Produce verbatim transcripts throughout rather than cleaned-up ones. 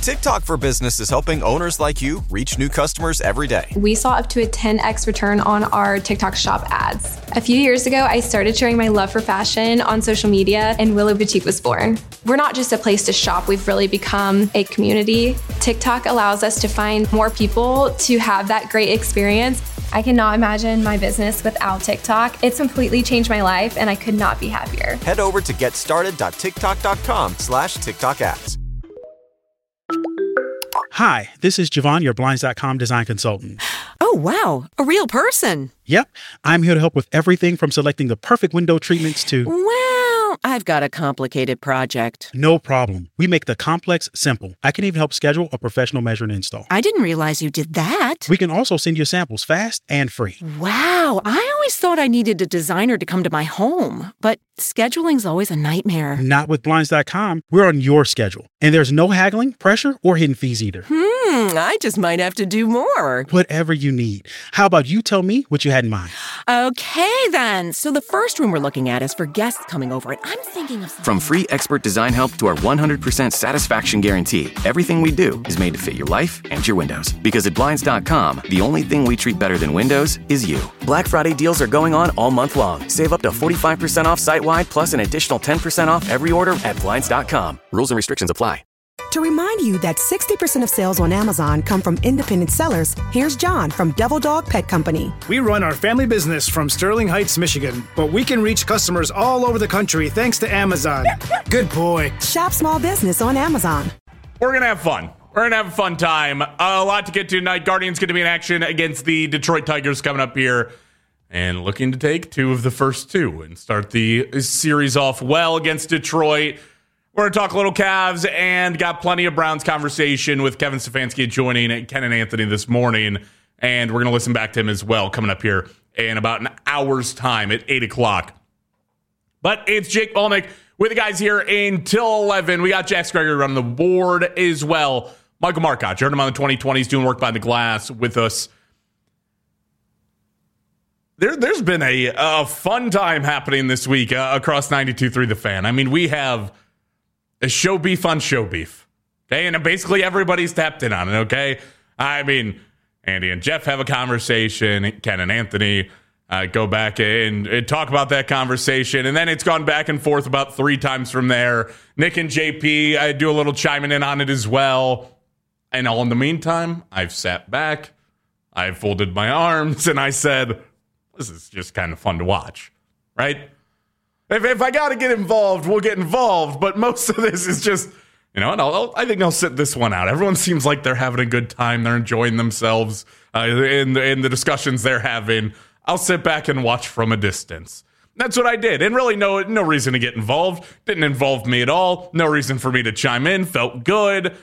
TikTok for Business is helping owners like you reach new customers every day. We saw up to a ten x return on our TikTok shop ads. A few years ago, I started sharing my love for fashion on social media, and Willow Boutique was born. We're not just a place to shop, we've really become a community. TikTok allows us to find more people to have that great experience. I cannot imagine my business without TikTok. It's completely changed my life, and I could not be happier. Head over to getstarted.tiktok.com slash TikTok ads. Hi, this is Javon, your Blinds dot com design consultant. Oh, wow. A real person. Yep. I'm here to help with everything from selecting the perfect window treatments to... Well, I've got a complicated project. No problem. We make the complex simple. I can even help schedule a professional measure and install. I didn't realize you did that. We can also send you samples fast and free. Wow. I always thought I needed a designer to come to my home, but scheduling's always a nightmare. Not with Blinds dot com. We're on your schedule. And there's no haggling, pressure, or hidden fees either. Hmm, I just might have to do more. Whatever you need. How about you tell me what you had in mind? Okay, then. So the first room we're looking at is for guests coming over, and I'm thinking of something... From free expert design help to our one hundred percent satisfaction guarantee, everything we do is made to fit your life and your windows. Because at Blinds dot com, the only thing we treat better than windows is you. Black Friday deals are going on all month long. Save up to forty-five percent off site-wide, plus an additional ten percent off every order at Blinds dot com. Rules and restrictions apply. To remind you that sixty percent of sales on Amazon come from independent sellers, here's John from Devil Dog Pet Company. We run our family business from Sterling Heights, Michigan, but we can reach customers all over the country thanks to Amazon. Good boy. Shop small business on Amazon. We're going to have fun. We're going to have a fun time. Uh, a lot to get to tonight. Guardians going to be in action against the Detroit Tigers coming up here and looking to take two of the first two and start the series off well against Detroit. We're going to talk a little Cavs and got plenty of Browns conversation with Kevin Stefanski joining Ken and Anthony this morning. And we're going to listen back to him as well coming up here in about an hour's time at eight o'clock. But it's Jake Volnick with the guys here until eleven. We got Jax Gregory running the board as well. Michael Marcotte, you heard him on the twenty twenties doing work behind the glass with us. There, there's been a, a fun time happening this week uh, across ninety-two point three The Fan. I mean, we have... a show beef on show beef. Okay, and basically everybody's tapped in on it, okay? I mean, Andy and Jeff have a conversation. Ken and Anthony uh, go back and, and talk about that conversation. And then it's gone back and forth about three times from there. Nick and J P, I do a little chiming in on it as well. And all in the meantime, I've sat back, I've folded my arms, and I said, this is just kind of fun to watch, right? If, if I got to get involved, we'll get involved. But most of this is just, you know, I'll, I'll, I think I'll sit this one out. Everyone seems like they're having a good time. They're enjoying themselves uh, in, in the discussions they're having. I'll sit back and watch from a distance. That's what I did. And really no, no reason to get involved. Didn't involve me at all. No reason for me to chime in. Felt good.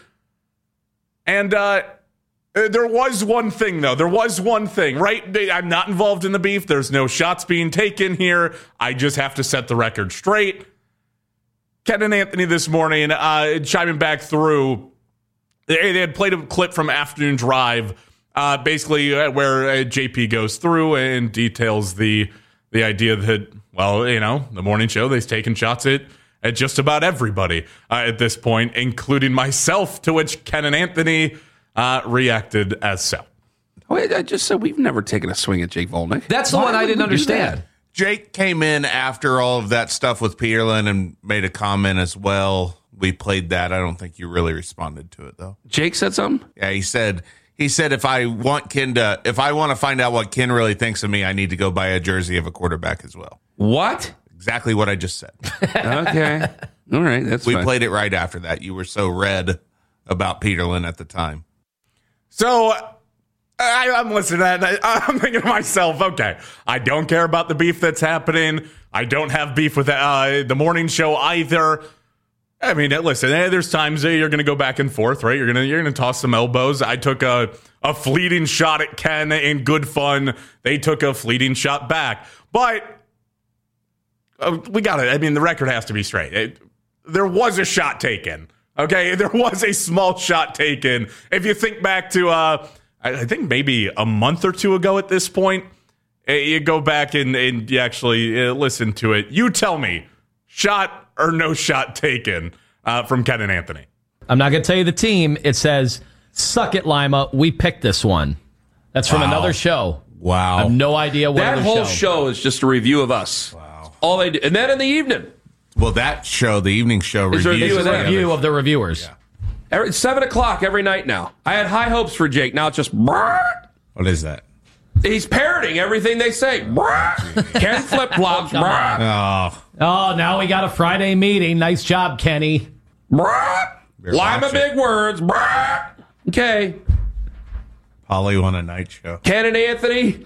And uh, there was one thing, though. There was one thing, right? I'm not involved in the beef. There's no shots being taken here. I just have to set the record straight. Ken and Anthony this morning, uh, chiming back through, they, they had played a clip from Afternoon Drive, uh, basically uh, where uh, J P goes through and details the the idea that, well, you know, the morning show, they've taken shots at, at just about everybody uh, at this point, including myself, to which Ken and Anthony uh, reacted as so. Wait, I just said we've never taken a swing at Jake Volnick. That's the Why one I didn't understand. Jake came in after all of that stuff with Peterlin and made a comment as well. We played that. I don't think you really responded to it, though. Jake said something? Yeah, he said, he said if I want Ken to, if I want to find out what Ken really thinks of me, I need to go buy a jersey of a quarterback as well. What? Exactly what I just said. Okay. All right. That's We fine. played it right after that. You were so red about Peterlin at the time. So I, I'm listening to that. I, I'm thinking to myself, okay, I don't care about the beef that's happening. I don't have beef with uh, the morning show either. I mean, listen, there's times that you're going to go back and forth, right? You're going to you're going to toss some elbows. I took a, a fleeting shot at Ken in good fun. They took a fleeting shot back. But uh, we got it. I mean, the record has to be straight. It, there was a shot taken. Okay, there was a small shot taken. If you think back to, uh, I think maybe a month or two ago at this point, you go back and, and you actually uh, listen to it. You tell me, shot or no shot taken uh, from Ken and Anthony. I'm not going to tell you the team. It says, suck it, Lima. We picked this one. That's from Wow. another show. Wow. I have no idea what That other whole show. show is just a review of us. Wow. All they do. And then in the evening, Well, that show, the evening show, Is there a reviews review of that? Review of the reviewers. Yeah. every, seven o'clock every night now. I had high hopes for Jake. Now it's just, What is that? he's parroting everything they say. Ken flip flops. Oh, Oh, now we got a Friday meeting. Nice job, Kenny. Lima watching. big words. Okay. Polly on a night show. Ken and Anthony.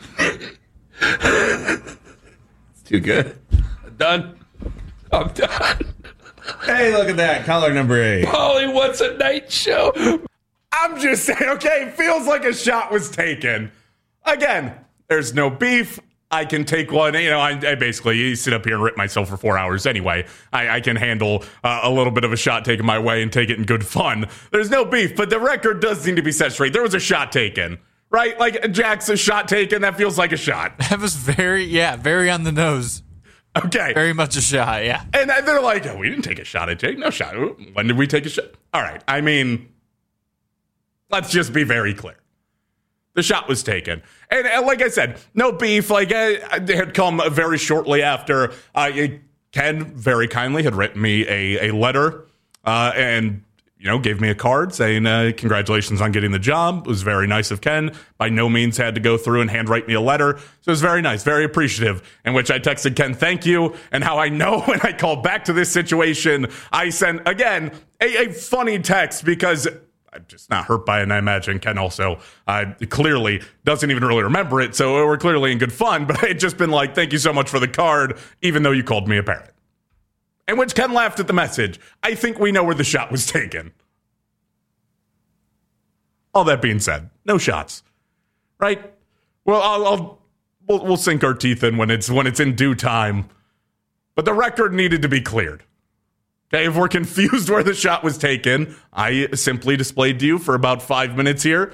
It's too good. I'm done. I'm done. Hey, look at that. Caller number eight. Polly, what's a night show? I'm just saying, okay, it feels like a shot was taken. Again, there's no beef. I can take one. You know, I, I basically sit up here and rip myself for four hours anyway. I, I can handle uh, a little bit of a shot taken my way and take it in good fun. There's no beef, but the record does need to be set straight. There was a shot taken, right? Like, Jack's a shot taken. That feels like a shot. That was very, yeah, very on the nose. Okay. Very much a shot, yeah. And they're like, oh, we didn't take a shot at Jake. No shot. When did we take a shot? All right. I mean, let's just be very clear. The shot was taken. And, and like I said, no beef. Like, uh, it had come very shortly after. Uh, Ken very kindly had written me a, a letter uh, and, you know, gave me a card saying, uh, congratulations on getting the job. It was very nice of Ken. By no means had to go through and handwrite me a letter. So it was very nice, very appreciative, in which I texted Ken, thank you. And how I know when I called back to this situation, I sent, again, a, a funny text because I'm just not hurt by it, and I imagine Ken also uh, clearly doesn't even really remember it, so we're clearly in good fun, but I had just been like, thank you so much for the card, even though you called me a parrot. In which Ken laughed at the message. I think we know where the shot was taken. All that being said, no shots, right? Well, I'll, I'll we'll, we'll sink our teeth in when it's when it's in due time, but the record needed to be cleared. Okay, if we're confused where the shot was taken, I simply displayed to you for about five minutes here.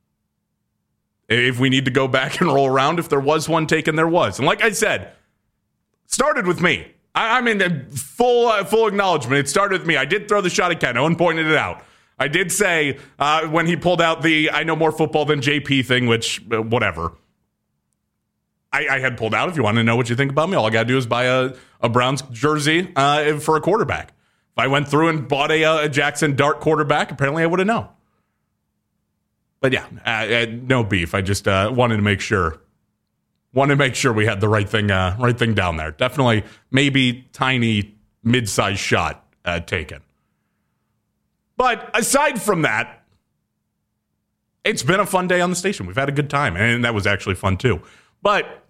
If we need to go back and roll around, if there was one taken, there was. And like I said, it started with me. I, I'm in full uh, full acknowledgement. It started with me. I did throw the shot at Ken. Owen pointed it out. I did say uh, when he pulled out the I know more football than J P thing, which, uh, whatever. I, I had pulled out. If you want to know what you think about me, all I got to do is buy a, a Browns jersey uh, for a quarterback. If I went through and bought a, a Jackson Dart quarterback, apparently I would have known. But yeah, uh, uh, no beef. I just uh, wanted to make sure, wanted to make sure we had the right thing, uh, right thing down there. Definitely, maybe tiny, mid-sized shot uh, taken. But aside from that, it's been a fun day on the station. We've had a good time, and that was actually fun too. But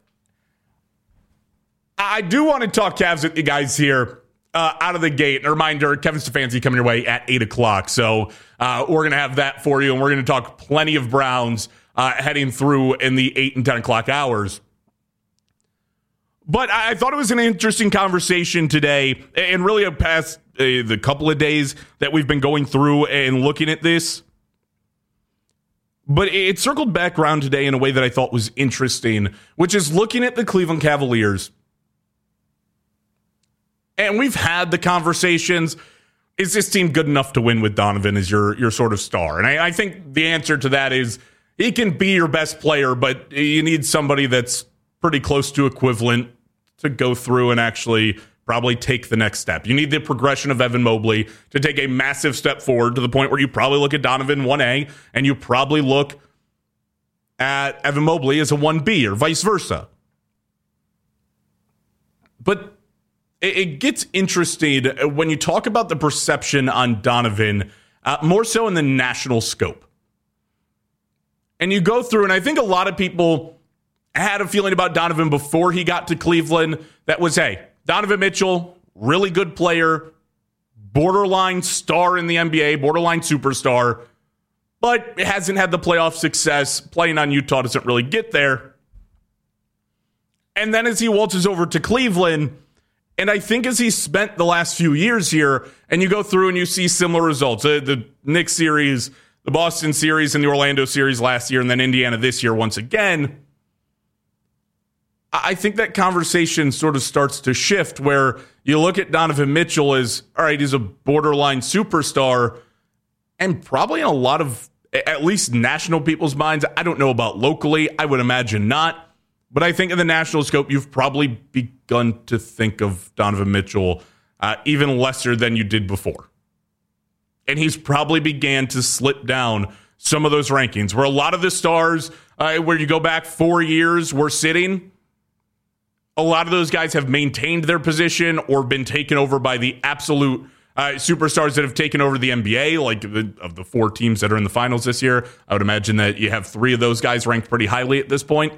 I do want to talk Cavs with you guys here. Uh, out of the gate, a reminder, Kevin Stefanski coming your way at eight o'clock. So uh, we're going to have that for you, and we're going to talk plenty of Browns uh, heading through in the eight and ten o'clock hours. But I thought it was an interesting conversation today, and really a past uh, the couple of days that we've been going through and looking at this. But it circled back around today in a way that I thought was interesting, which is looking at the Cleveland Cavaliers. And we've had the conversations, is this team good enough to win with Donovan as your, your sort of star? And I, I think the answer to that is he can be your best player, but you need somebody that's pretty close to equivalent to go through and actually probably take the next step. You need the progression of Evan Mobley to take a massive step forward to the point where you probably look at Donovan one A and you probably look at Evan Mobley as a one B or vice versa. But it gets interesting when you talk about the perception on Donovan, uh, more so in the national scope. And you go through, and I think a lot of people had a feeling about Donovan before he got to Cleveland that was, hey, Donovan Mitchell, really good player, borderline star in the N B A, borderline superstar, but hasn't had the playoff success. Playing on Utah doesn't really get there. And then as he waltzes over to Cleveland, and I think as he spent the last few years here, and you go through and you see similar results, uh, the Knicks series, the Boston series, and the Orlando series last year, and then Indiana this year once again, I think that conversation sort of starts to shift where you look at Donovan Mitchell as, all right, he's a borderline superstar, and probably in a lot of, at least national people's minds. I don't know about locally. I would imagine not. But I think in the national scope, you've probably begun to think of Donovan Mitchell uh, even lesser than you did before. And he's probably began to slip down some of those rankings where a lot of the stars, uh, where you go back four years, were sitting. A lot of those guys have maintained their position or been taken over by the absolute uh, superstars that have taken over the N B A, like the, of the four teams that are in the finals this year. I would imagine that you have three of those guys ranked pretty highly at this point.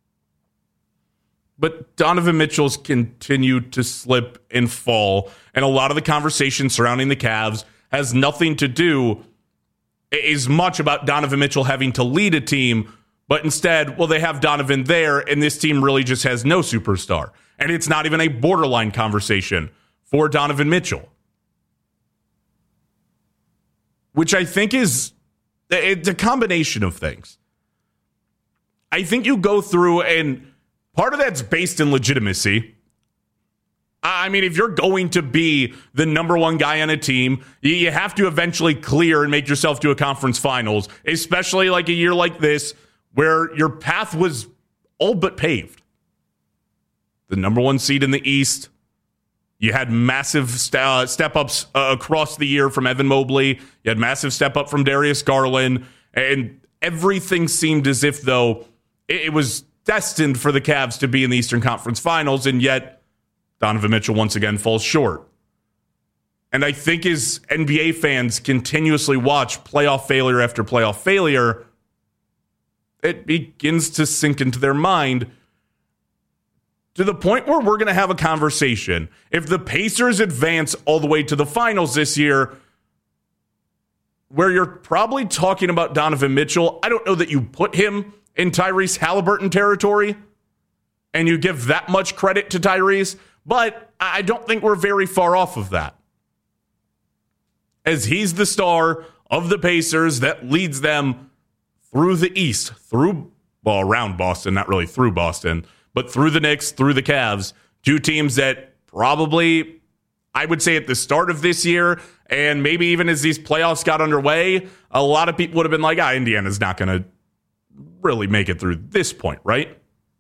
But Donovan Mitchell's continued to slip and fall, and a lot of the conversation surrounding the Cavs has nothing to do as much about Donovan Mitchell having to lead a team, but instead, well, they have Donovan there, and this team really just has no superstar. And it's not even a borderline conversation for Donovan Mitchell. Which I think is, it's a combination of things. I think you go through, and part of that's based in legitimacy. I mean, if you're going to be the number one guy on a team, you have to eventually clear and make yourself to a conference finals, especially like a year like this where your path was all but paved. The number one seed in the East. You had massive st- uh, step-ups uh, across the year from Evan Mobley. You had massive step-up from Darius Garland. And everything seemed as if, though, it, it was destined for the Cavs to be in the Eastern Conference Finals, and yet Donovan Mitchell once again falls short. And I think as N B A fans continuously watch playoff failure after playoff failure, it begins to sink into their mind to the point where we're going to have a conversation. If the Pacers advance all the way to the finals this year, where you're probably talking about Donovan Mitchell, I don't know that you put him in Tyrese Halliburton territory and you give that much credit to Tyrese, but I don't think we're very far off of that. As he's the star of the Pacers that leads them through the East, through, well, around Boston, not really through Boston, but through the Knicks, through the Cavs, two teams that probably, I would say at the start of this year, and maybe even as these playoffs got underway, a lot of people would have been like, ah, Indiana's not going to really make it through this point, right?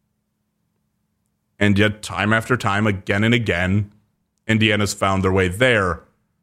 And yet, time after time, again and again, Indiana's found their way there.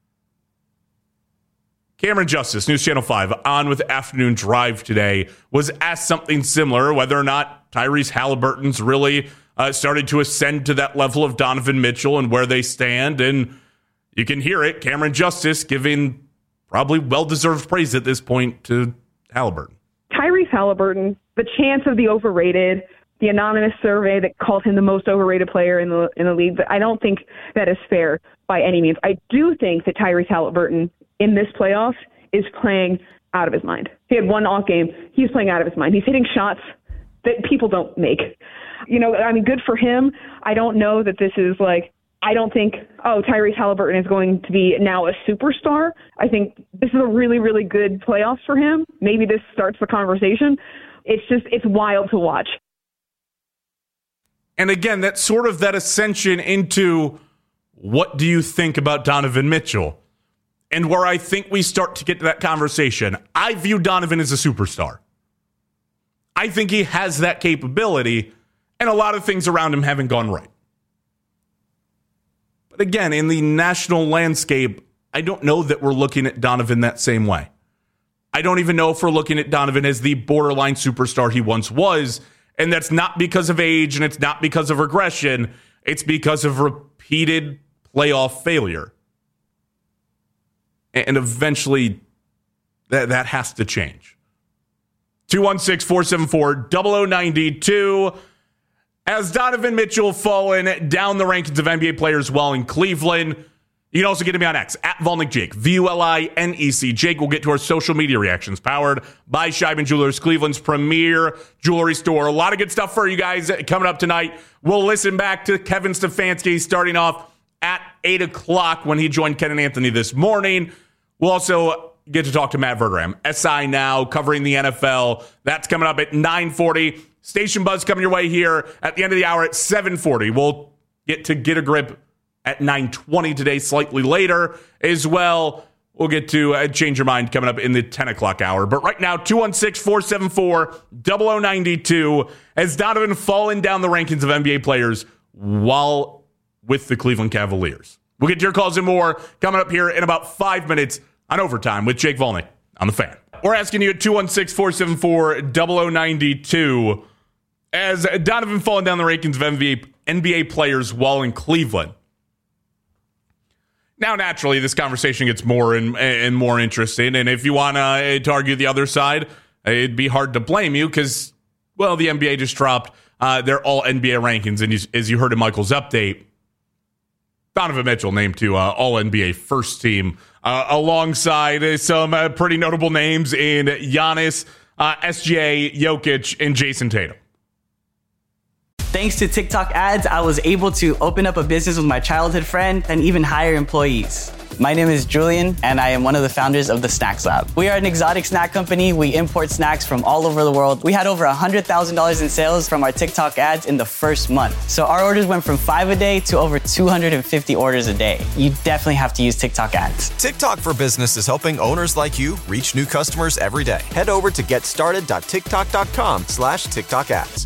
Cameron Justice, News Channel five, on with Afternoon Drive today, was asked something similar, whether or not Tyrese Halliburton's really uh, started to ascend to that level of Donovan Mitchell and where they stand. And you can hear it, Cameron Justice giving probably well-deserved praise at this point to Halliburton. Tyrese Halliburton, the chance of the overrated, the anonymous survey that called him the most overrated player in the in the league, but I don't think that is fair by any means. I do think that Tyrese Halliburton in this playoff is playing out of his mind. He had one off game. He's playing out of his mind. He's hitting shots that people don't make. You know, I mean, good for him. I don't know that this is like, I don't think, oh, Tyrese Halliburton is going to be now a superstar. I think this is a really, really good playoffs for him. Maybe this starts the conversation. It's just, it's wild to watch. And again, that's sort of that ascension into what do you think about Donovan Mitchell? And where I think we start to get to that conversation. I view Donovan as a superstar. I think he has that capability, and a lot of things around him haven't gone right. But again, in the national landscape, I don't know that we're looking at Donovan that same way. I don't even know if we're looking at Donovan as the borderline superstar he once was, and that's not because of age, and it's not because of regression. It's because of repeated playoff failure. And eventually, that, that has to change. two one six, four seven four, zero zero nine two. As Donovan Mitchell fallen down the rankings of N B A players while in Cleveland. You can also get me on X, at Volnik Jake, V U L I N E C. Jake will get to our social media reactions, powered by Scheiben Jewelers, Cleveland's premier jewelry store. A lot of good stuff for you guys coming up tonight. We'll listen back to Kevin Stefanski starting off at eight o'clock when he joined Ken and Anthony this morning. We'll also get to talk to Matt Verderame, S I Now, covering the N F L. That's coming up at nine forty. Station Buzz coming your way here at the end of the hour at seven forty. We'll get to Get a Grip at nine twenty today, slightly later as well. we'll get to uh, Change Your Mind coming up in the ten o'clock hour. But right now, two one six, four seven four, zero zero nine two. Has Donovan fallen down the rankings of N B A players while with the Cleveland Cavaliers? We'll get to your calls and more coming up here in about five minutes on Overtime with Jake Volney on The Fan. We're asking you at two one six, four seven four, zero zero nine two. As Donovan fallen down the rankings of N B A, N B A players while in Cleveland. Now, naturally, this conversation gets more and, and more interesting. And if you want uh, to argue the other side, it'd be hard to blame you because, well, the N B A just dropped uh, their all N B A rankings. And you, as you heard in Michael's update, Donovan Mitchell named to uh, all N B A first team uh, alongside some uh, pretty notable names in Giannis, uh, S G A, Jokic, and Jason Tatum. Thanks to TikTok ads, I was able to open up a business with my childhood friend and even hire employees. My name is Julian, and I am one of the founders of the Snacks Lab. We are an exotic snack company. We import snacks from all over the world. We had over one hundred thousand dollars in sales from our TikTok ads in the first month. So our orders went from five a day to over two hundred fifty orders a day. You definitely have to use TikTok ads. TikTok for Business is helping owners like you reach new customers every day. Head over to getstarted.tiktok.com slash TikTok ads.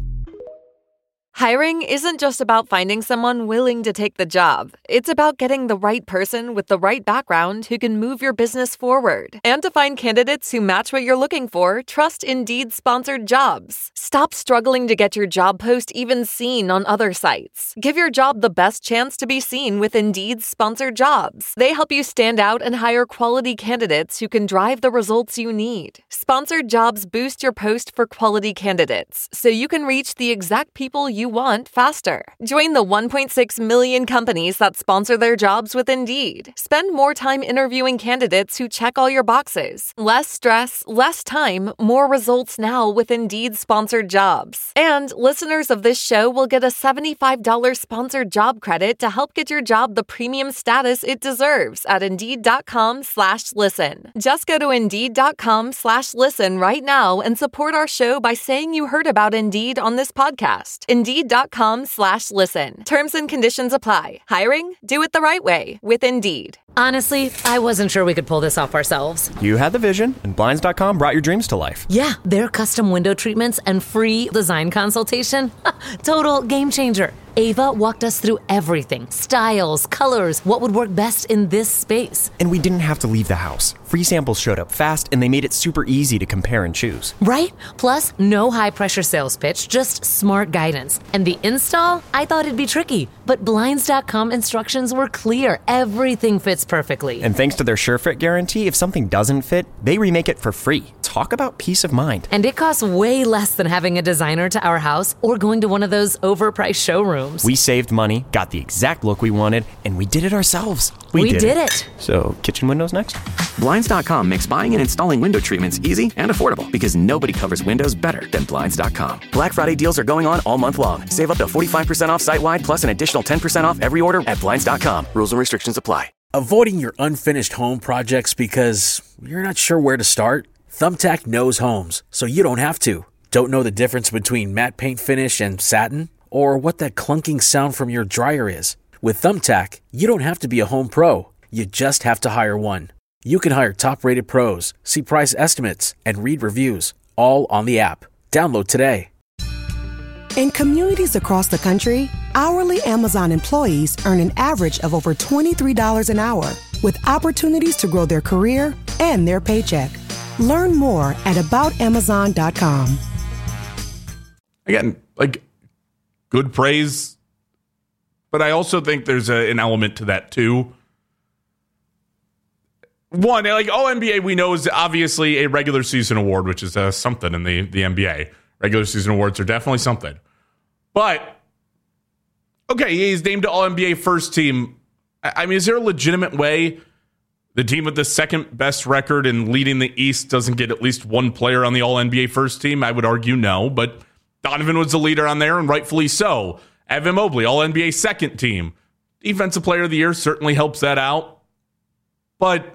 Hiring isn't just about finding someone willing to take the job. It's about getting the right person with the right background who can move your business forward. And to find candidates who match what you're looking for, trust Indeed sponsored jobs. Stop struggling to get your job post even seen on other sites. Give your job the best chance to be seen with Indeed sponsored jobs. They help you stand out and hire quality candidates who can drive the results you need. Sponsored jobs boost your post for quality candidates, so you can reach the exact people you want faster. Join the one point six million companies that sponsor their jobs with Indeed. Spend more time interviewing candidates who check all your boxes. Less stress, less time, more results now with Indeed sponsored jobs. And listeners of this show will get a seventy-five dollars sponsored job credit to help get your job the premium status it deserves at Indeed.com slash listen. Just go to Indeed.com slash listen right now and support our show by saying you heard about Indeed on this podcast. Indeed.com slash listen. Terms and conditions apply. Hiring? Do it the right way with Indeed. Honestly, I wasn't sure we could pull this off ourselves. You had the vision, and Blinds dot com brought your dreams to life. Yeah, their custom window treatments and free design consultation. Total game changer. Ava walked us through everything. Styles, colors, what would work best in this space. And we didn't have to leave the house. Free samples showed up fast, and they made it super easy to compare and choose. Right? Plus, no high-pressure sales pitch, just smart guidance. And the install? I thought it'd be tricky, but Blinds dot com instructions were clear. Everything fits perfectly. And thanks to their SureFit guarantee, if something doesn't fit, they remake it for free. Talk about peace of mind. And it costs way less than having a designer to our house or going to one of those overpriced showrooms. We saved money, got the exact look we wanted, and we did it ourselves. We, we did, did it. it. So, kitchen windows next? Blinds dot com makes buying and installing window treatments easy and affordable because nobody covers windows better than Blinds dot com. Black Friday deals are going on all month long. Save up to forty-five percent off site-wide plus an additional ten percent off every order at Blinds dot com. Rules and restrictions apply. Avoiding your unfinished home projects because you're not sure where to start? Thumbtack knows homes, so you don't have to. Don't know the difference between matte paint finish and satin? Or what that clunking sound from your dryer is? With Thumbtack, you don't have to be a home pro. You just have to hire one. You can hire top-rated pros, see price estimates, and read reviews, all on the app. Download today. In communities across the country, hourly Amazon employees earn an average of over twenty-three dollars an hour, with opportunities to grow their career and their paycheck. Learn more at about amazon dot com. Again, like, good praise, but I also think there's a, an element to that, too. One, like, all N B A we know is obviously a regular season award, which is uh, something in the, the N B A. Regular season awards are definitely something. But, okay, he's named to all N B A first team. I mean, is there a legitimate way the team with the second best record and leading the East doesn't get at least one player on the all N B A first team? I would argue no, but Donovan was the leader on there, and rightfully so. Evan Mobley, all N B A second team. Defensive player of the year certainly helps that out. But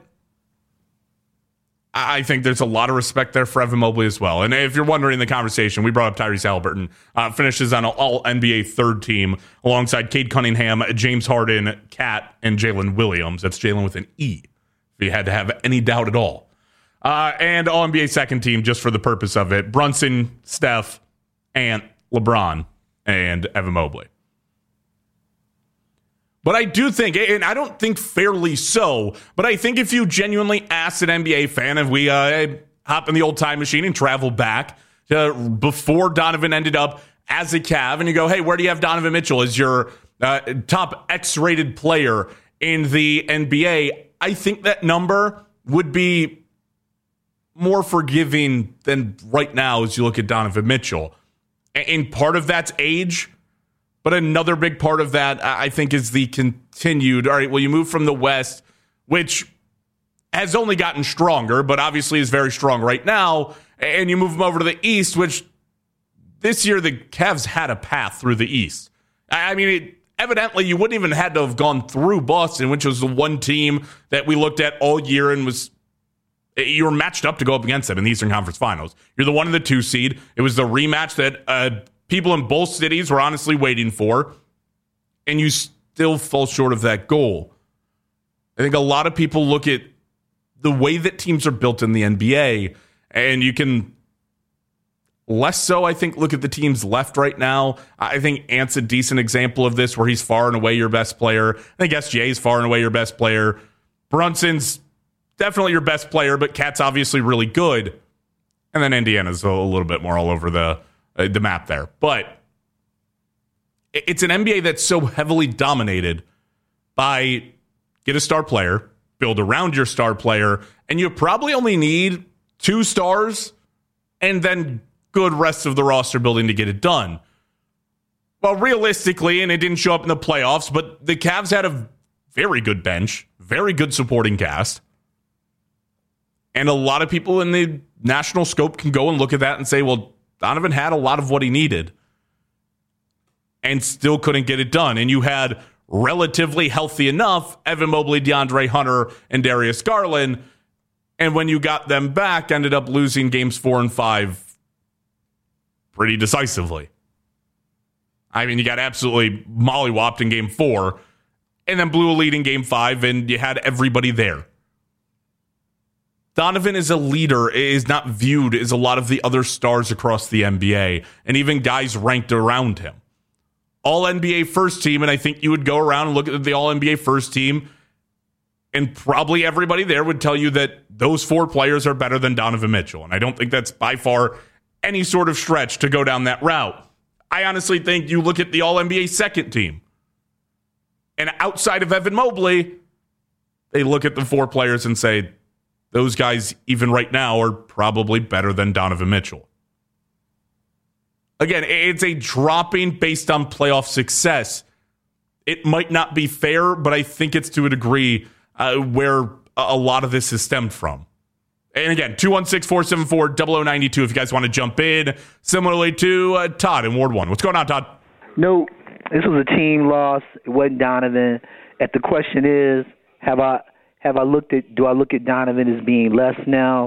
I think there's a lot of respect there for Evan Mobley as well. And if you're wondering the conversation, we brought up Tyrese Haliburton. Uh, finishes on an all-N B A third team alongside Cade Cunningham, James Harden, Cat, and Jalen Williams. That's Jalen with an E, if if you had to have any doubt at all. Uh, and All N B A second team, just for the purpose of it, Brunson, Steph, Ant, LeBron, and Evan Mobley. But I do think, and I don't think fairly so, but I think if you genuinely ask an N B A fan, if we uh, hop in the old time machine and travel back to before Donovan ended up as a Cav, and you go, hey, where do you have Donovan Mitchell as your uh, top X-rated player in the N B A? I think that number would be more forgiving than right now as you look at Donovan Mitchell. And part of that's age. But another big part of that, I think, is the continued, all right, well, you move from the West, which has only gotten stronger, but obviously is very strong right now, and you move them over to the East, which this year the Cavs had a path through the East. I mean, it, evidently you wouldn't even had to have gone through Boston, which was the one team that we looked at all year and was, you were matched up to go up against them in the Eastern Conference Finals. You're the one and the two seed. It was the rematch that uh, people in both cities were honestly waiting for, and you still fall short of that goal. I think a lot of people look at the way that teams are built in the N B A, and you can less so, I think, look at the teams left right now. I think Ant's a decent example of this, where he's far and away your best player. I think S G A is far and away your best player. Brunson's definitely your best player, but Cat's obviously really good. And then Indiana's a little bit more all over the Uh, the map there. But it's an N B A that's so heavily dominated by get a star player, build around your star player, and you probably only need two stars and then good rest of the roster building to get it done. Well, realistically, and it didn't show up in the playoffs, but the Cavs had a very good bench, very good supporting cast. And a lot of people in the national scope can go and look at that and say, well, Donovan had a lot of what he needed and still couldn't get it done. And you had relatively healthy enough Evan Mobley, DeAndre Hunter, and Darius Garland. And when you got them back, ended up losing games four and five pretty decisively. I mean, you got absolutely mollywopped in game four and then blew a lead in game five, and you had everybody there. Donovan is a leader, is not viewed as a lot of the other stars across the N B A, and even guys ranked around him. All N B A first team, and I think you would go around and look at the All N B A first team, and probably everybody there would tell you that those four players are better than Donovan Mitchell. And I don't think that's by far any sort of stretch to go down that route. I honestly think you look at the All N B A second team, and outside of Evan Mobley, they look at the four players and say, those guys, even right now, are probably better than Donovan Mitchell. Again, it's a dropping based on playoff success. It might not be fair, but I think it's to a degree uh, where a lot of this has stemmed from. And again, two one six, four seven four, zero zero nine two if you guys want to jump in. Similarly to uh, Todd in Ward one. What's going on, Todd? No, this was a team loss. It wasn't Donovan. And the question is, have I... Have I looked at, do I look at Donovan as being less now?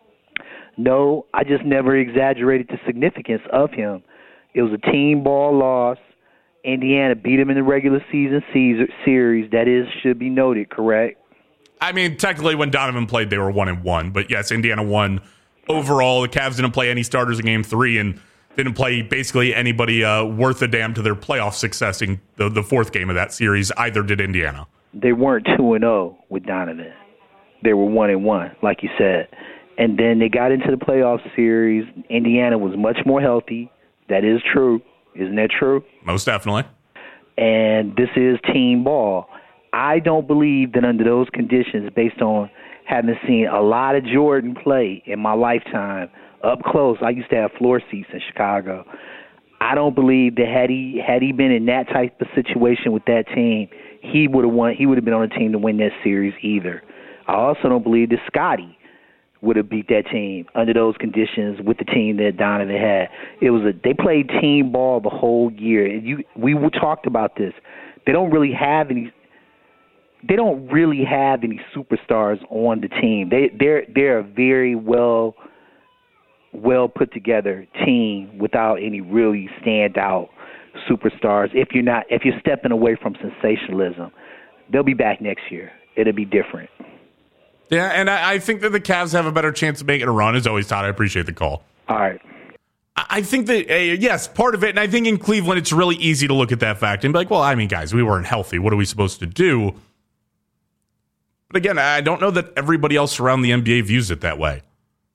No, I just never exaggerated the significance of him. It was a team ball loss. Indiana beat him in the regular season series. That is, should be noted, correct? I mean, technically when Donovan played, they were one and one. But yes, Indiana won overall. The Cavs didn't play any starters in game three and didn't play basically anybody uh, worth a damn to their playoff success in the, the fourth game of that series. Either did Indiana. They weren't two and oh with Donovan. They were one and one, like you said. And then they got into the playoff series. Indiana was much more healthy. That is true. Isn't that true? Most definitely. And this is team ball. I don't believe that under those conditions, based on having seen a lot of Jordan play in my lifetime, up close, I used to have floor seats in Chicago. I don't believe that had he had he been in that type of situation with that team, he would have won. He would have been on a team to win that series either. I also don't believe that Scottie would have beat that team under those conditions with the team that Donovan had. It was a they played team ball the whole year. You we talked about this. They don't really have any. They don't really have any superstars on the team. They they're they're a very well well put together team without any really standout superstars. If you're not, if you're stepping away from sensationalism, they'll be back next year. It'll be different. Yeah, and I, I think that the Cavs have a better chance of making a run. As always, Todd, I appreciate the call. All right. I, I think that, uh, yes, part of it, and I think in Cleveland it's really easy to look at that fact and be like, well, I mean, guys, we weren't healthy. What are we supposed to do? But again, I don't know that everybody else around the N B A views it that way.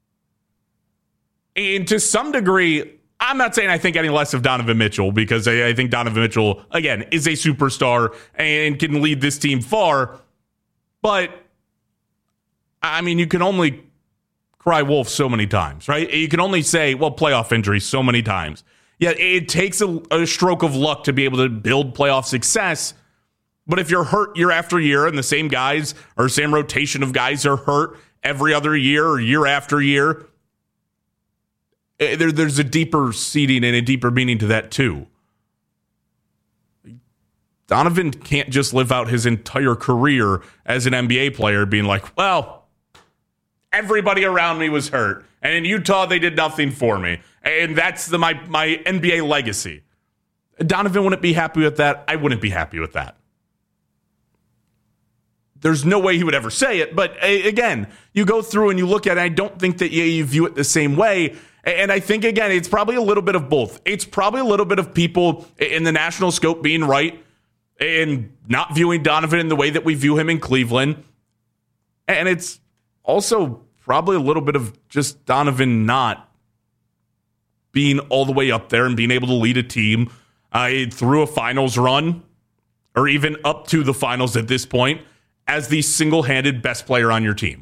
And to some degree, I'm not saying I think any less of Donovan Mitchell, because I, I think Donovan Mitchell, again, is a superstar and can lead this team far. But, I mean, you can only cry wolf so many times, right? You can only say, well, playoff injuries so many times. Yeah, it takes a, a stroke of luck to be able to build playoff success. But if you're hurt year after year and the same guys or same rotation of guys are hurt every other year or year after year, There, there's a deeper seeding and a deeper meaning to that, too. Donovan can't just live out his entire career as an N B A player being like, well, everybody around me was hurt. And in Utah, they did nothing for me. And that's the, my, my N B A legacy. Donovan wouldn't be happy with that. I wouldn't be happy with that. There's no way he would ever say it. But again, you go through and you look at it, I don't think that you view it the same way. And I think, again, it's probably a little bit of both. It's probably a little bit of people in the national scope being right and not viewing Donovan in the way that we view him in Cleveland. And it's also probably a little bit of just Donovan not being all the way up there and being able to lead a team uh, through a finals run or even up to the finals at this point as the single-handed best player on your team.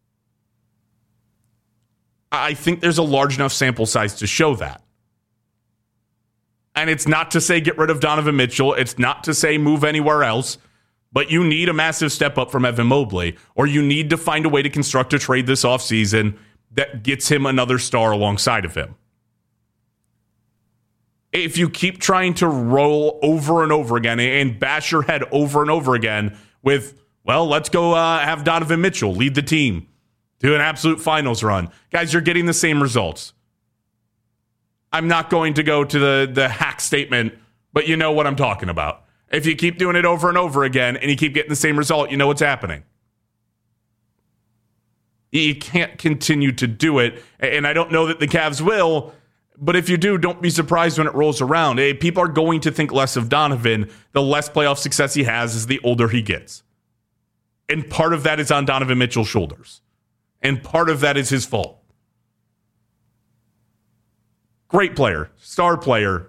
I think there's a large enough sample size to show that. And it's not to say get rid of Donovan Mitchell. It's not to say move anywhere else. But you need a massive step up from Evan Mobley, or you need to find a way to construct a trade this offseason that gets him another star alongside of him. If you keep trying to roll over and over again and bash your head over and over again with, well, let's go uh, have Donovan Mitchell lead the team to an absolute finals run. Guys, you're getting the same results. I'm not going to go to the, the hack statement, but you know what I'm talking about. If you keep doing it over and over again and you keep getting the same result, you know what's happening. You can't continue to do it, and I don't know that the Cavs will, but if you do, don't be surprised when it rolls around. Hey, people are going to think less of Donovan the less playoff success he has as the older he gets. And part of that is on Donovan Mitchell's shoulders. And part of that is his fault. Great player, star player,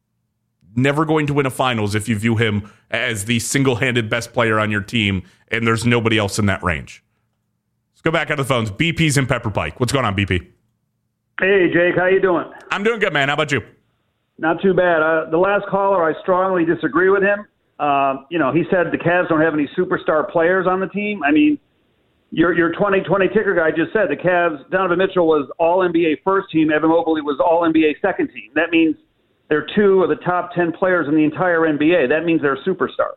never going to win a finals if you view him as the single-handed best player on your team and there's nobody else in that range. Let's go back on the phones. B P's in Pepper Pike. What's going on, B P? Hey, Jake. How you doing? I'm doing good, man. How about you? Not too bad. Uh, the last caller, I strongly disagree with him. Uh, you know, he said the Cavs don't have any superstar players on the team. I mean, Your your twenty twenty ticker guy just said the Cavs, Donovan Mitchell was all N B A first team, Evan Mobley was all N B A second team. That means they're two of the top ten players in the entire N B A. That means they're superstars.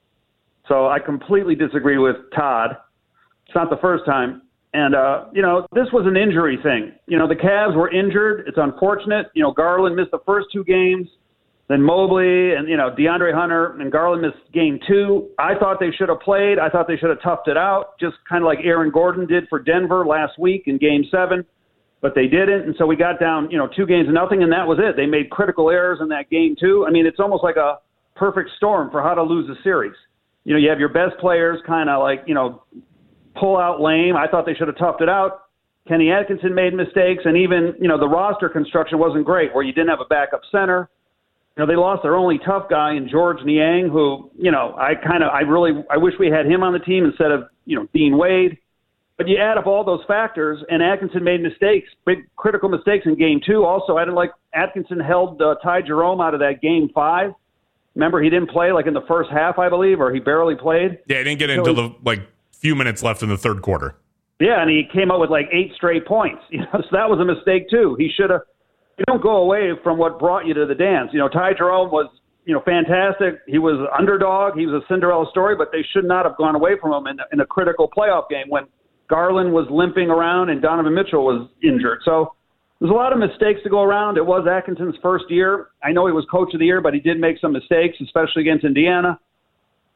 So I completely disagree with Todd. It's not the first time. And, uh, you know, this was an injury thing. You know, the Cavs were injured. It's unfortunate. You know, Garland missed the first two games. Then Mobley and, you know, DeAndre Hunter and Garland missed game two. I thought they should have played. I thought they should have toughed it out, just kind of like Aaron Gordon did for Denver last week in game seven. But they didn't, and so we got down, you know, two games to nothing, and that was it. They made critical errors in that game, too. I mean, it's almost like a perfect storm for how to lose a series. You know, you have your best players kind of like, you know, pull out lame. I thought they should have toughed it out. Kenny Atkinson made mistakes, and even, you know, the roster construction wasn't great, where you didn't have a backup center. You know, they lost their only tough guy in George Niang, who, you know, I kind of, I really, I wish we had him on the team instead of, you know, Dean Wade. But you add up all those factors, and Atkinson made mistakes, big critical mistakes in game two. Also, I didn't like Atkinson held uh, Ty Jerome out of that game five. Remember, he didn't play like in the first half, I believe, or he barely played. Yeah, he didn't get so until the like few minutes left in the third quarter. Yeah, and he came up with like eight straight points. You know, so that was a mistake too. He should have. You don't go away from what brought you to the dance. You know, Ty Jerome was, you know, fantastic. He was an underdog. He was a Cinderella story, but they should not have gone away from him in, in a critical playoff game when Garland was limping around and Donovan Mitchell was injured. So there's a lot of mistakes to go around. It was Atkinson's first year. I know he was coach of the year, but he did make some mistakes, especially against Indiana.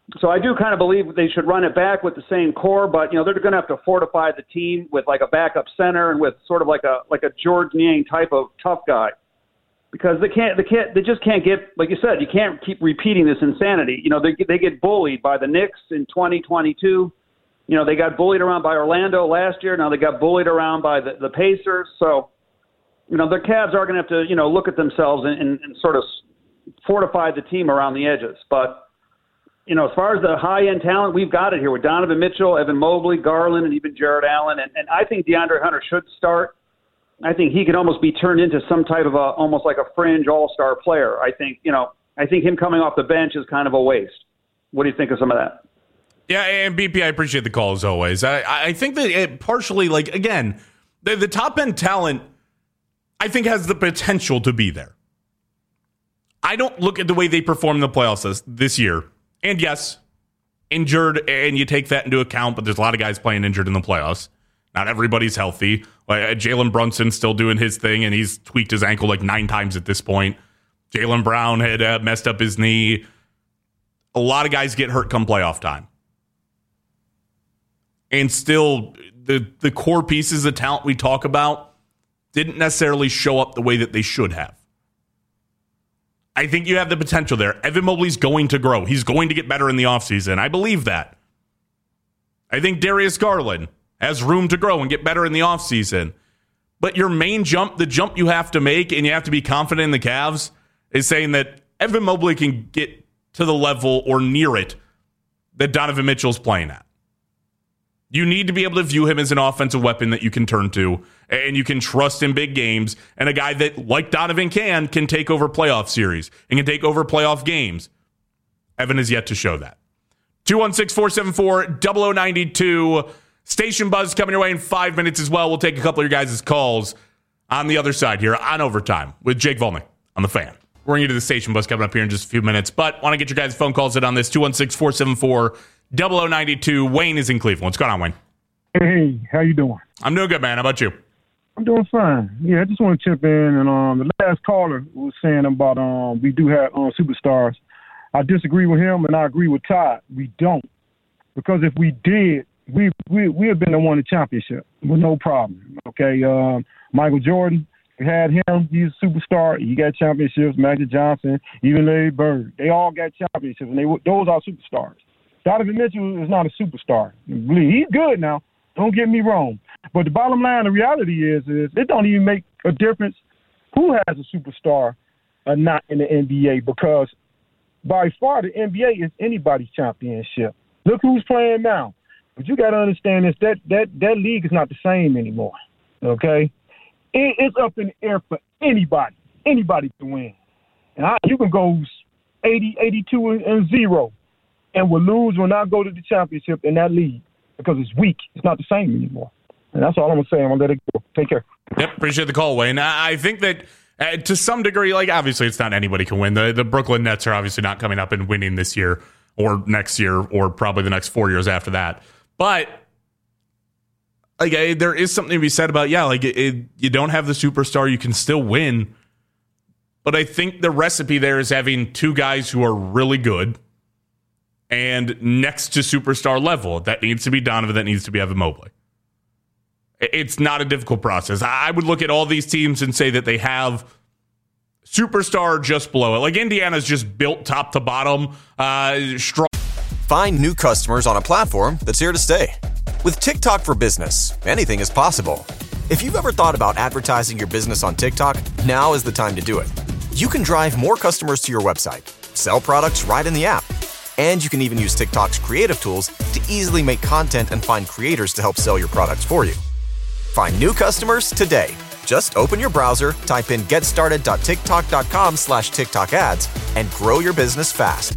So I do kind of believe they should run it back with the same core, but you know they're going to have to fortify the team with like a backup center and with sort of like a like a George Niang type of tough guy, because they can't they can't they just can't get, like you said, you can't keep repeating this insanity. You know they they get bullied by the Knicks in twenty twenty-two. You know they got bullied around by Orlando last year. Now they got bullied around by the, the Pacers. So you know the Cavs are going to have to you know look at themselves and, and, and sort of fortify the team around the edges, but. You know, as far as the high-end talent, we've got it here with Donovan Mitchell, Evan Mobley, Garland, and even Jared Allen. And, and I think DeAndre Hunter should start. I think he could almost be turned into some type of a, almost like a fringe all-star player. I think, you know, I think him coming off the bench is kind of a waste. What do you think of some of that? Yeah, and B P, I appreciate the call as always. I, I think that it partially, like, again, the, the top-end talent, I think, has the potential to be there. I don't look at the way they performed in the playoffs this, this year. And yes, injured, and you take that into account, but there's a lot of guys playing injured in the playoffs. Not everybody's healthy. Like, Jalen Brunson's still doing his thing, and he's tweaked his ankle like nine times at this point. Jaylen Brown had uh, messed up his knee. A lot of guys get hurt come playoff time. And still, the, the core pieces of talent we talk about didn't necessarily show up the way that they should have. I think you have the potential there. Evan Mobley's going to grow. He's going to get better in the offseason. I believe that. I think Darius Garland has room to grow and get better in the offseason. But your main jump, the jump you have to make, and you have to be confident in the Cavs, is saying that Evan Mobley can get to the level or near it that Donovan Mitchell's playing at. You need to be able to view him as an offensive weapon that you can turn to, and you can trust in big games, and a guy that, like Donovan can, can take over playoff series and can take over playoff games. Evan has yet to show that. two one six, four seven four, zero zero nine two. Station Buzz coming your way in five minutes as well. We'll take a couple of your guys' calls on the other side here on Overtime with Jake Volnick on The Fan. We're going to get to the Station Buzz coming up here in just a few minutes, but want to get your guys' phone calls in on this. two one six, four seven four, zero zero nine two. Wayne is in Cleveland. What's going on, Wayne? Hey, how you doing? I'm doing good, man. How about you? I'm doing fine. Yeah, I just want to chip in. And um, the last caller was saying about um, we do have um, superstars. I disagree with him, and I agree with Todd. We don't. Because if we did, we we we have been the one the championship with no problem. Okay, um, Michael Jordan, we had him. He's a superstar. He got championships. Magic Johnson, even Larry Bird. They all got championships, and they those are superstars. Donovan Mitchell is not a superstar. He's good now. Don't get me wrong. But the bottom line, the reality is, is it don't even make a difference who has a superstar or not in the N B A, because by far the N B A is anybody's championship. Look who's playing now. But you got to understand this, that, that, that league is not the same anymore, okay? It, it's up in the air for anybody. Anybody can win. And I, you can go eighty, eighty-two, and zero and will lose or not go to the championship in that league because it's weak. It's not the same anymore. And that's all I'm going to say. I'm going to let it go. Take care. Yep, appreciate the call, Wayne. I think that uh, to some degree, like, obviously it's not anybody can win. The, the Brooklyn Nets are obviously not coming up and winning this year or next year or probably the next four years after that. But like, uh, there is something to be said about, yeah, like it, it, you don't have the superstar, you can still win. But I think the recipe there is having two guys who are really good and next to superstar level. That needs to be Donovan, that needs to be Evan Mobley. It's not a difficult process. I would look at all these teams and say that they have superstar just below it. Like Indiana's just built top to bottom. Uh, strong. Find new customers on a platform that's here to stay. With TikTok for Business, anything is possible. If you've ever thought about advertising your business on TikTok, now is the time to do it. You can drive more customers to your website, sell products right in the app, and you can even use TikTok's creative tools to easily make content and find creators to help sell your products for you. Find new customers today. Just open your browser, type in getstarted.tiktok.com slash TikTok ads, and grow your business fast.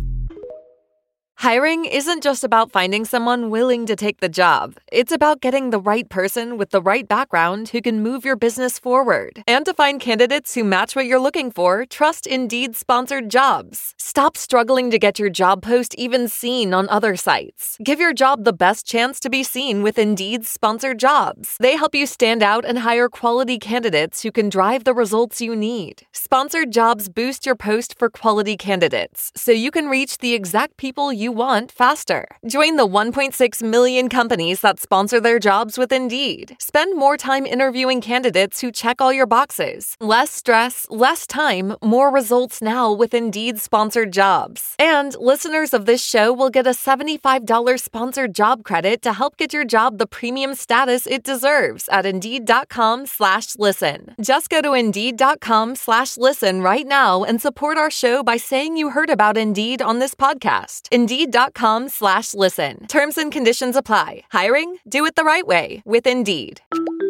Hiring isn't just about finding someone willing to take the job. It's about getting the right person with the right background who can move your business forward. And to find candidates who match what you're looking for, trust Indeed's sponsored jobs. Stop struggling to get your job post even seen on other sites. Give your job the best chance to be seen with Indeed's sponsored jobs. They help you stand out and hire quality candidates who can drive the results you need. Sponsored jobs boost your post for quality candidates, so you can reach the exact people you you want faster. Join the one point six million companies that sponsor their jobs with Indeed. Spend more time interviewing candidates who check all your boxes. Less stress, less time, more results now with Indeed sponsored jobs. And listeners of this show will get a seventy-five dollars sponsored job credit to help get your job the premium status it deserves at Indeed.com slash listen. Just go to Indeed.com slash listen right now and support our show by saying you heard about Indeed on this podcast. Indeed.com slash listen. Terms and conditions apply. Hiring? Do it the right way with Indeed.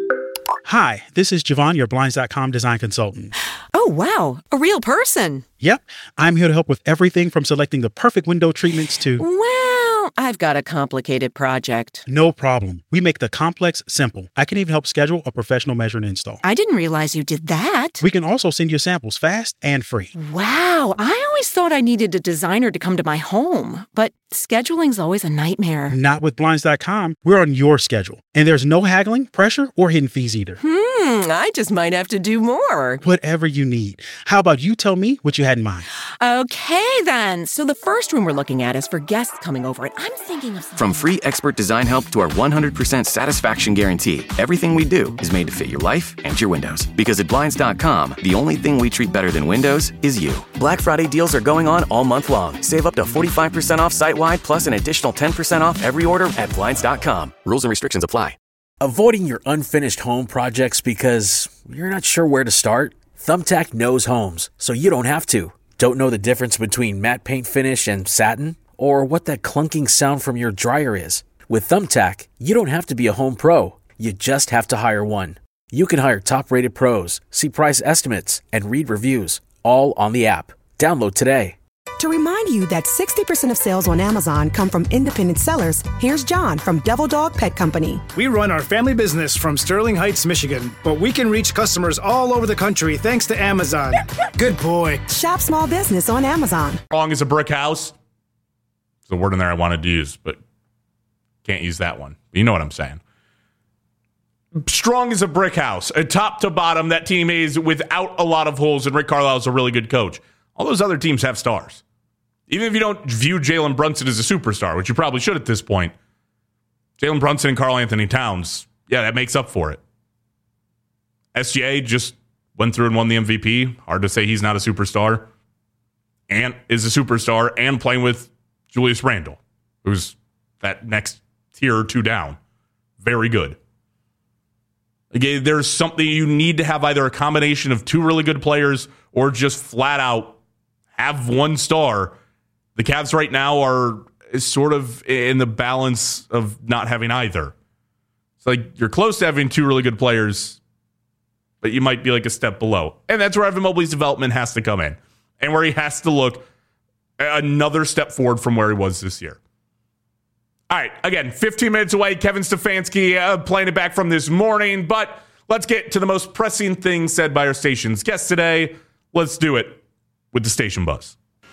Hi, this is Javon, your Blinds dot com design consultant. Oh, wow. A real person. Yep. I'm here to help with everything from selecting the perfect window treatments to... Well, I've got a complicated project. No problem. We make the complex simple. I can even help schedule a professional measure and install. I didn't realize you did that. We can also send you samples fast and free. Wow. I always thought I needed a designer to come to my home, but scheduling's always a nightmare. Not with Blinds dot com. We're on your schedule. And there's no haggling, pressure, or hidden fees either. Hmm, I just might have to do more. Whatever you need. How about you tell me what you had in mind? Okay, then. So the first room we're looking at is for guests coming over, and I'm thinking of... From free expert design help to our one hundred percent satisfaction guarantee, everything we do is made to fit your life and your windows. Because at Blinds dot com, the only thing we treat better than windows is you. Black Friday deals are going on all month long. Save up to forty-five percent off site-wide, plus an additional ten percent off every order at Blinds dot com. Rules and restrictions apply. Avoiding your unfinished home projects because you're not sure where to start? Thumbtack knows homes, so you don't have to. Don't know the difference between matte paint finish and satin? Or what that clunking sound from your dryer is? With Thumbtack, you don't have to be a home pro. You just have to hire one. You can hire top-rated pros, see price estimates, and read reviews, all on the app. Download today. To remind you that sixty percent of sales on Amazon come from independent sellers, here's John from Devil Dog Pet Company. We run our family business from Sterling Heights, Michigan, but we can reach customers all over the country thanks to Amazon. Good boy. Shop small business on Amazon. Strong as a brick house. There's a word in there I wanted to use, but can't use that one. You know what I'm saying. Strong as a brick house. A top to bottom, that team is without a lot of holes, and Rick Carlisle's a really good coach. All those other teams have stars. Even if you don't view Jalen Brunson as a superstar, which you probably should at this point, Jalen Brunson and Karl Anthony Towns, yeah, that makes up for it. S G A just went through and won the M V P. Hard to say he's not a superstar. Ant is a superstar and playing with Julius Randle, who's that next tier or two down. Very good. Again, there's something you need to have either a combination of two really good players or just flat out have one star. The Cavs right now are sort of in the balance of not having either. It's like you're close to having two really good players, but you might be like a step below. And that's where Evan Mobley's development has to come in and where he has to look another step forward from where he was this year. All right, again, fifteen minutes away. Kevin Stefanski uh, playing it back from this morning, but let's get to the most pressing thing said by our station's guest today. Let's do it with the station buzz.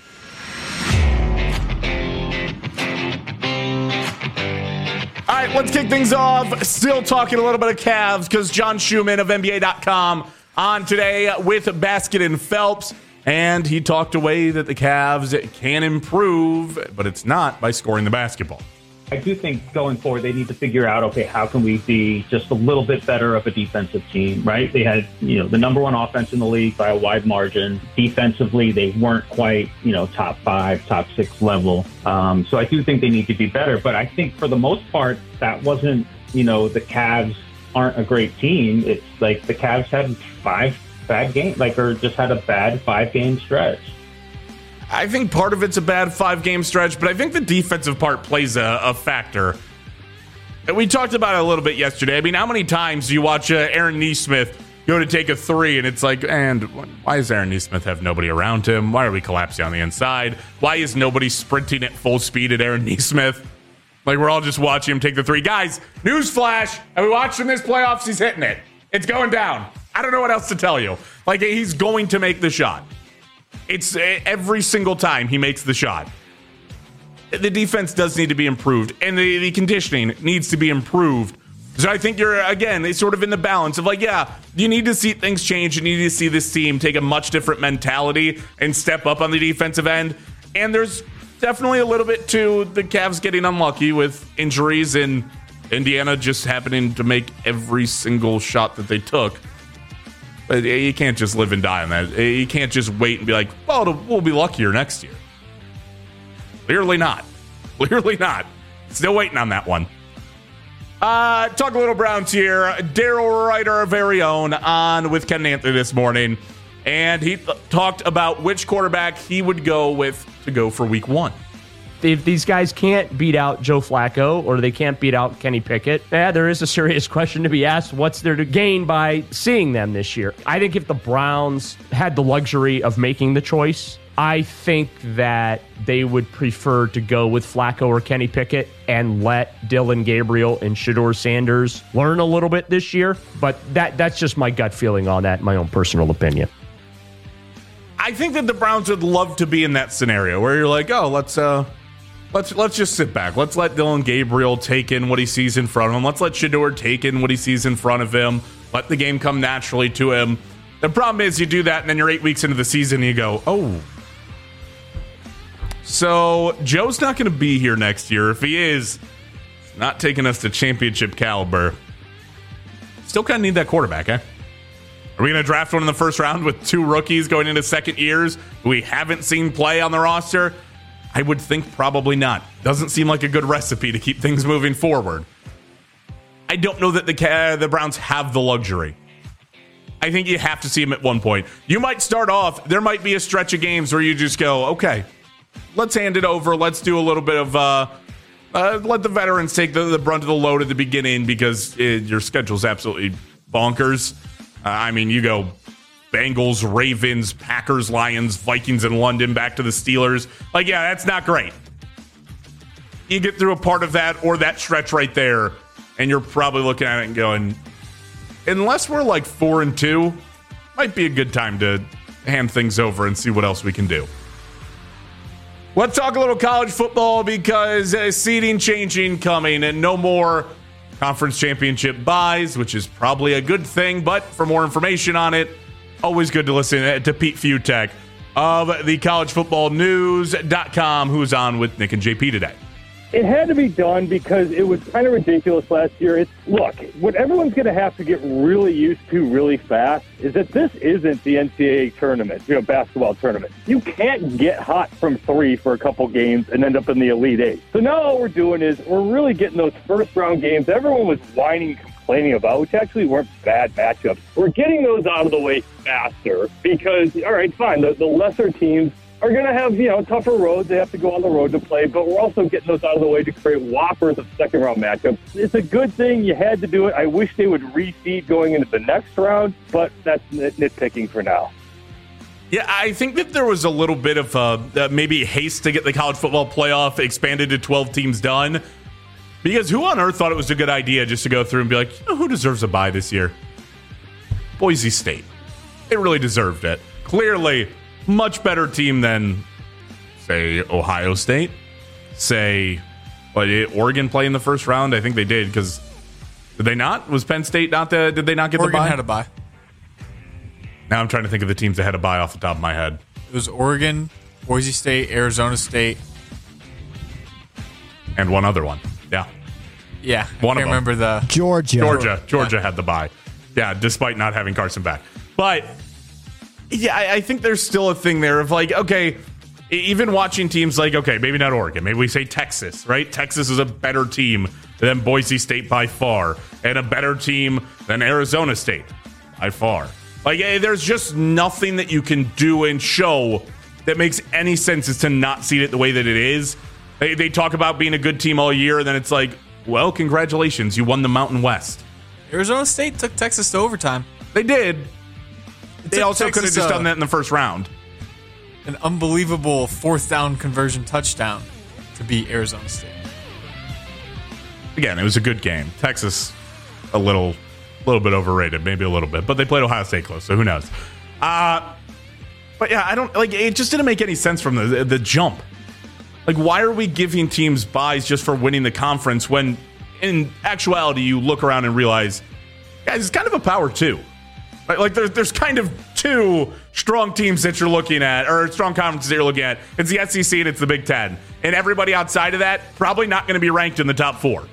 All right, let's kick things off. Still talking a little bit of Cavs because John Schumann of N B A dot com on today with Basket and Phelps. And he talked away that the Cavs can improve, but it's not by scoring the basketball. I do think going forward, they need to figure out, okay, how can we be just a little bit better of a defensive team, right? They had, you know, the number one offense in the league by a wide margin. Defensively, they weren't quite, you know, top five, top six level. Um, so I do think they need to be better. But I think for the most part, that wasn't, you know, the Cavs aren't a great team. It's like the Cavs had five bad games, like, or just had a bad five-game stretch. I think part of it's a bad five-game stretch, but I think the defensive part plays a, a factor. We talked about it a little bit yesterday. I mean, how many times do you watch uh, Aaron Nesmith go to take a three, and it's like, and why does Aaron Nesmith have nobody around him? Why are we collapsing on the inside? Why is nobody sprinting at full speed at Aaron Nesmith? Like, we're all just watching him take the three. Guys, newsflash, have we watched him this playoffs? He's hitting it. It's going down. I don't know what else to tell you. Like, he's going to make the shot. It's every single time he makes the shot. The defense does need to be improved, and the, the conditioning needs to be improved. So I think you're, again, it's sort of in the balance of like, yeah, you need to see things change. You need to see this team take a much different mentality and step up on the defensive end. And there's definitely a little bit to the Cavs getting unlucky with injuries and Indiana just happening to make every single shot that they took. But you can't just live and die on that. You can't just wait and be like, well, we'll be luckier next year. Clearly not. Clearly not. Still waiting on that one. Uh, talk a little Browns here. Daryl Wright, our very own, on with Ken Anthony this morning. And he th- talked about which quarterback he would go with to go for week one. If these guys can't beat out Joe Flacco or they can't beat out Kenny Pickett, yeah, there is a serious question to be asked. What's there to gain by seeing them this year? I think if the Browns had the luxury of making the choice, I think that they would prefer to go with Flacco or Kenny Pickett and let Dillon Gabriel and Shedeur Sanders learn a little bit this year. But that that's just my gut feeling on that, my own personal opinion. I think that the Browns would love to be in that scenario where you're like, oh, let's uh, let's let's just sit back. Let's let Dillon Gabriel take in what he sees in front of him. Let's let Shedeur take in what he sees in front of him. Let the game come naturally to him. The problem is you do that, and then you're eight weeks into the season, and you go, oh. So Joe's not going to be here next year. If he is, it's not taking us to championship caliber. Still kind of need that quarterback, eh? Are we going to draft one in the first round with two rookies going into second years who we haven't seen play on the roster? I would think probably not. Doesn't seem like a good recipe to keep things moving forward. I don't know that the uh, the Browns have the luxury. I think you have to see him at one point. You might start off, there might be a stretch of games where you just go, okay, let's hand it over. Let's do a little bit of, uh, uh, let the veterans take the, the brunt of the load at the beginning because it, your schedule's absolutely bonkers. Uh, I mean, you go Bengals, Ravens, Packers, Lions, Vikings in London, back to the Steelers. Like, yeah, that's not great. You get through a part of that or that stretch right there, and you're probably looking at it and going, unless we're like four and two, might be a good time to hand things over and see what else we can do. Let's talk a little college football because uh, seeding changing coming and no more conference championship buys, which is probably a good thing. But for more information on it, always good to listen to Pete Fiutak of the college football news dot com, who's on with Nick and J P today. It had to be done because it was kind of ridiculous last year. It's look, what everyone's going to have to get really used to really fast is that this isn't the N C double A tournament, you know, basketball tournament. You can't get hot from three for a couple games and end up in the Elite Eight. So now all we're doing is we're really getting those first-round games everyone was whining and complaining about, which actually weren't bad matchups. We're getting those out of the way faster because, all right, fine, the, the lesser teams are going to have, you know, tougher roads. They have to go on the road to play, but we're also getting those out of the way to create whoppers of second-round matchups. It's a good thing. You had to do it. I wish they would reseed going into the next round, but that's nit- nitpicking for now. Yeah, I think that there was a little bit of uh, uh, maybe haste to get the college football playoff expanded to twelve teams done, because who on earth thought it was a good idea just to go through and be like, you know, who deserves a bye this year? Boise State. They really deserved it. Clearly, much better team than, say, Ohio State. Say, what, did Oregon play in the first round? I think they did, because did they not? Was Penn State not the, did they not get Oregon the bye? had a bye. Now I'm trying to think of the teams that had a bye off the top of my head. It was Oregon, Boise State, Arizona State. And one other one. Yeah. Yeah. One I of can't them. remember the... Georgia. Georgia. Georgia Yeah. had the bye. Yeah, despite not having Carson back. But, yeah, I, I think there's still a thing there of like, okay, even watching teams like, okay, maybe not Oregon. Maybe we say Texas, right? Texas is a better team than Boise State by far. And a better team than Arizona State by far. Like, hey, there's just nothing that you can do and show that makes any sense as to not seed it the way that it is. They, they talk about being a good team all year, and then it's like, well, congratulations, you won the Mountain West. Arizona State took Texas to overtime. They did. They also could have Texas, just uh, done that in the first round. An unbelievable fourth down conversion touchdown to beat Arizona State. Again, it was a good game. Texas, a little, little bit overrated, maybe a little bit, but they played Ohio State close, so who knows? Uh, but yeah, I don't like. It just didn't make any sense from the the jump. Like, why are we giving teams buys just for winning the conference when, in actuality, you look around and realize, guys, it's kind of a power too. Right? Like there's there's kind of two strong teams that you're looking at, or strong conferences that you're looking at. It's the S E C and it's the Big Ten. And everybody outside of that probably not going to be ranked in the top four.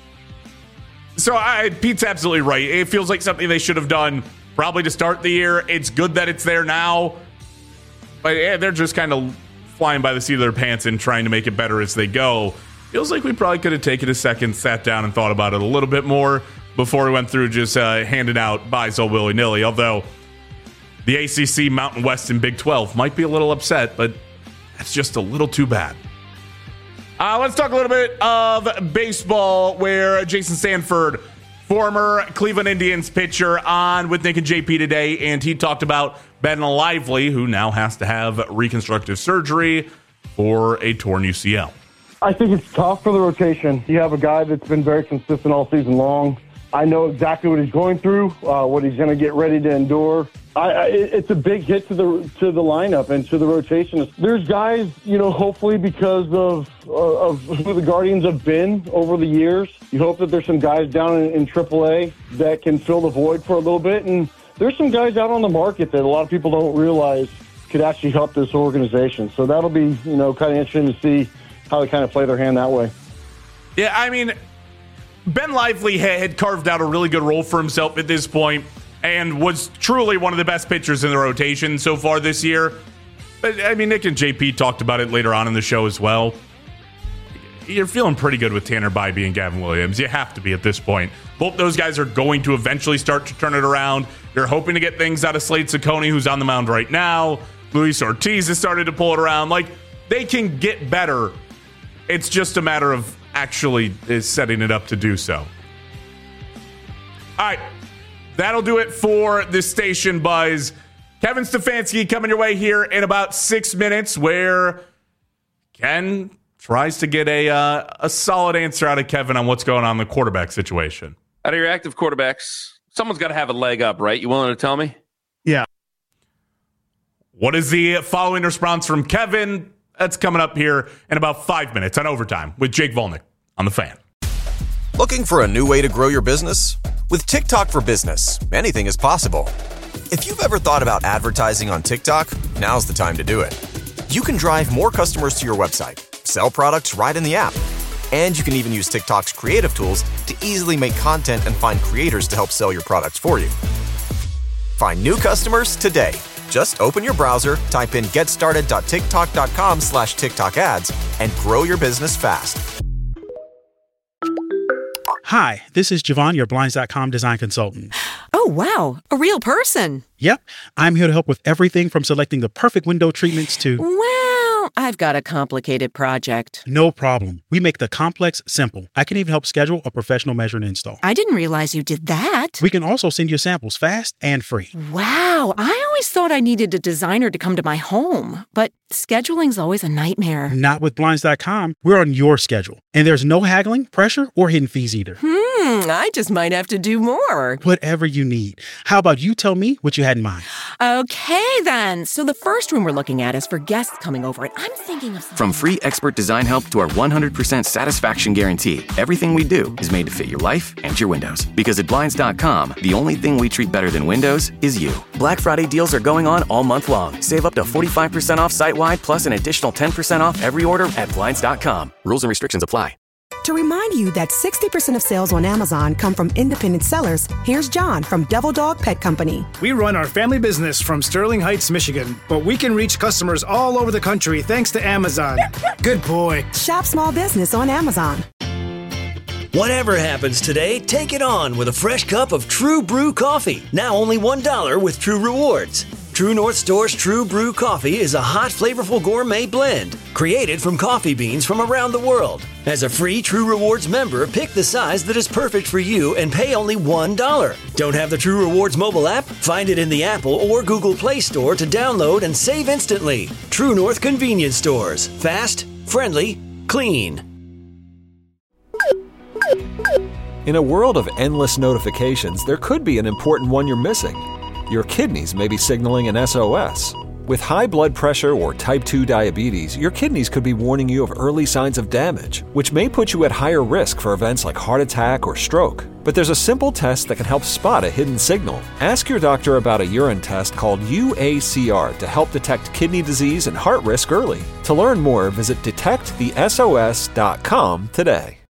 So I, Pete's absolutely right. It feels like something they should have done probably to start the year. It's good that it's there now. But yeah, they're just kind of flying by the seat of their pants and trying to make it better as they go. Feels like we probably could have taken a second, sat down, and thought about it a little bit more before we went through just uh, handing out buys all willy-nilly. Although the A C C, Mountain West, and Big twelve might be a little upset, but that's just a little too bad. Uh, let's talk a little bit of baseball, where Jason Stanford, former Cleveland Indians pitcher, on with Nick and J P today, and he talked about Ben Lively, who now has to have reconstructive surgery for a torn U C L. I think it's tough for the rotation. You have a guy that's been very consistent all season long. I know exactly what he's going through, uh, what he's going to get ready to endure. I, I, it's a big hit to the to the lineup and to the rotation. There's guys, you know, hopefully because of uh, of who the Guardians have been over the years. You hope that there's some guys down in, in triple A that can fill the void for a little bit. And there's some guys out on the market that a lot of people don't realize could actually help this organization. So that'll be, you know, kind of interesting to see how they kind of play their hand that way. Yeah, I mean, Ben Lively had carved out a really good role for himself at this point and was truly one of the best pitchers in the rotation so far this year. But, I mean, Nick and J P talked about it later on in the show as well. You're feeling pretty good with Tanner Bybee and Gavin Williams. You have to be at this point. Both those guys are going to eventually start to turn it around. You're hoping to get things out of Slade Ciccone, who's on the mound right now. Luis Ortiz has started to pull it around. Like, they can get better. It's just a matter of actually is setting it up to do so. All right. That'll do it for the Station Buzz. Kevin Stefanski coming your way here in about six minutes, where Ken tries to get a uh, a solid answer out of Kevin on what's going on in the quarterback situation. Out of your active quarterbacks, someone's got to have a leg up, right? You willing to tell me? Yeah. What is the following response from Kevin? That's coming up here in about five minutes on Overtime with Jake Volnick on The Fan. Looking for a new way to grow your business? With TikTok for Business, anything is possible. If you've ever thought about advertising on TikTok, now's the time to do it. You can drive more customers to your website, sell products right in the app, and you can even use TikTok's creative tools to easily make content and find creators to help sell your products for you. Find new customers today. Just open your browser, type in getstarted.tiktok.com slash TikTok ads, and grow your business fast. Hi, this is Javon, your Blinds dot com design consultant. Oh, wow. A real person. Yep. I'm here to help with everything from selecting the perfect window treatments to... Well, I've got a complicated project. No problem. We make the complex simple. I can even help schedule a professional measure and install. I didn't realize you did that. We can also send you samples fast and free. Wow. I always thought I needed a designer to come to my home, but scheduling's always a nightmare. Not with Blinds dot com. We're on your schedule. And there's no haggling, pressure, or hidden fees either. Hmm, I just might have to do more. Whatever you need. How about you tell me what you had in mind? Okay, then. So the first room we're looking at is for guests coming over, and I'm thinking of... From free expert design help to our one hundred percent satisfaction guarantee, everything we do is made to fit your life and your windows. Because at Blinds dot com, the only thing we treat better than windows is you. Black Friday deals are going on all month long. Save up to forty-five percent off site-wide, plus an additional ten percent off every order at Blinds dot com. Rules and restrictions apply. To remind you that sixty percent of sales on Amazon come from independent sellers, here's John from Devil Dog Pet Company. We run our family business from Sterling Heights, Michigan, but we can reach customers all over the country thanks to Amazon. Good boy. Shop small business on Amazon. Whatever happens today, take it on with a fresh cup of True Brew coffee. Now only one dollar with True Rewards. True North Store's True Brew coffee is a hot, flavorful gourmet blend created from coffee beans from around the world. As a free True Rewards member, pick the size that is perfect for you and pay only one dollar. Don't have the True Rewards mobile app? Find it in the Apple or Google Play Store to download and save instantly. True North Convenience Stores. Fast, friendly, clean. In a world of endless notifications, there could be an important one you're missing. Your kidneys may be signaling an S O S. With high blood pressure or type two diabetes, your kidneys could be warning you of early signs of damage, which may put you at higher risk for events like heart attack or stroke. But there's a simple test that can help spot a hidden signal. Ask your doctor about a urine test called U A C R to help detect kidney disease and heart risk early. To learn more, visit detect the S O S dot com today.